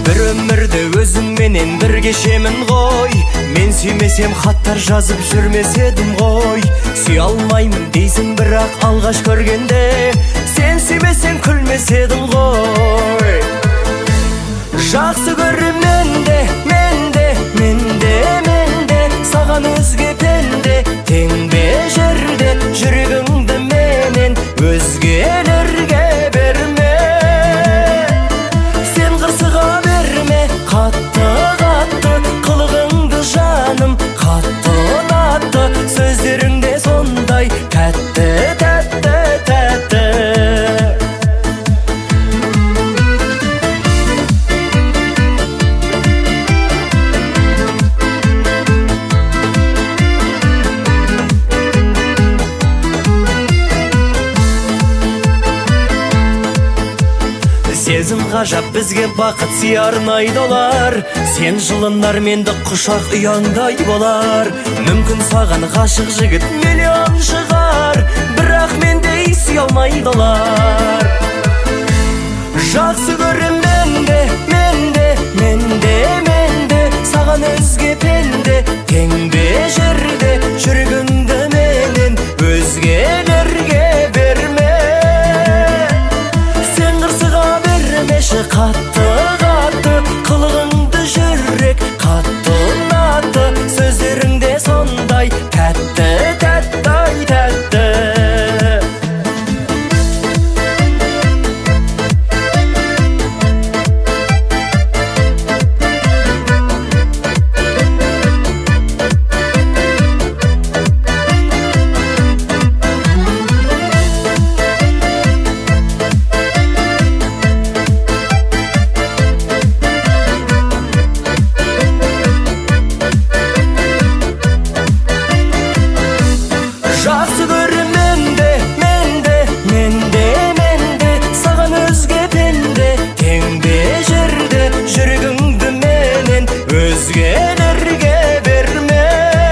Bir ömürde özüm menen bir kешемін ғой. Мен сүймесем хаттар жазып жүрмес едім ғой. Сүй алмаймын дейсің бірақ алғаш көргенде, сен сүймесең күлмес едің ғой. Жақсы көрем менде, саған өзге пенде, тең бе жерде жүрегіңді менен өзгелерге берме. Сен қырсыға берме, қатты қылығыңды жаным қатты ұнатты. Сөздеріңде сондай тәтті. Сезім ғажап бізге бақыт сиярнайды олар. Сен жылынар менді құшақ ұяңдай болар. Мүмкін саған ғашық жігіт миллион шығар, бірақ мендей сүйе алмайды олар. Жақсы көрем менде, саған өзге пенде, тең бе жерде жүрегіңді менен өзгелерге берме. Қатты қылығыңды жүрек қатты ұнатты. Сөздеріңде сондай тәтті. Жақсы көрем менде, саған өзге пенде, тең бе жерде жүрегіңді менен өзгелерге берме.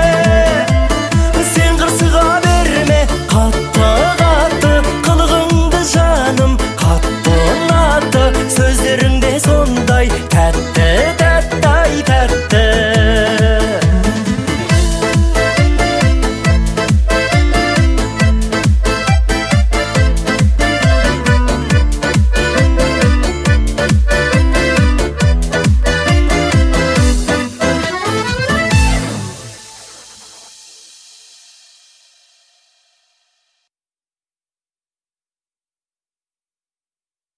Сен қырсыға берме, қатты қылығыңды жаным қатты ұнатты. Сөздеріңде сондай тәтті.